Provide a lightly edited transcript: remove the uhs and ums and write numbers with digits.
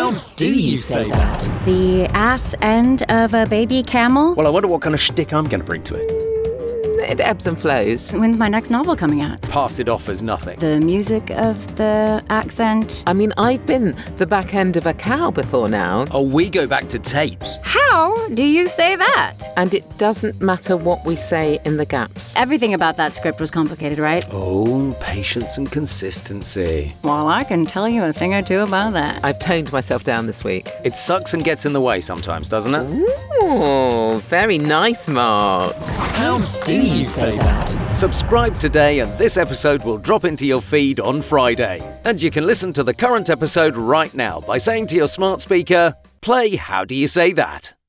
How do you say that? The ass end of a baby camel? Well, I wonder what kind of shtick I'm going to bring to it. It ebbs and flows. When's my next novel coming out? Pass it off as nothing. The music of the accent? I mean, I've been the back end of a cow before now. Oh, we go back to tapes. How do you say that? And it doesn't matter what we say in the gaps. Everything about that script was complicated, right? Oh, patience and consistency. Well, I can tell you a thing or two about that. I've toned myself down this week. It sucks and gets in the way sometimes, doesn't it? Ooh, very nice, Mark. How do you say that? Subscribe today and this episode will drop into your feed on Friday. And you can listen to the current episode right now by saying to your smart speaker, play How Do You Say That?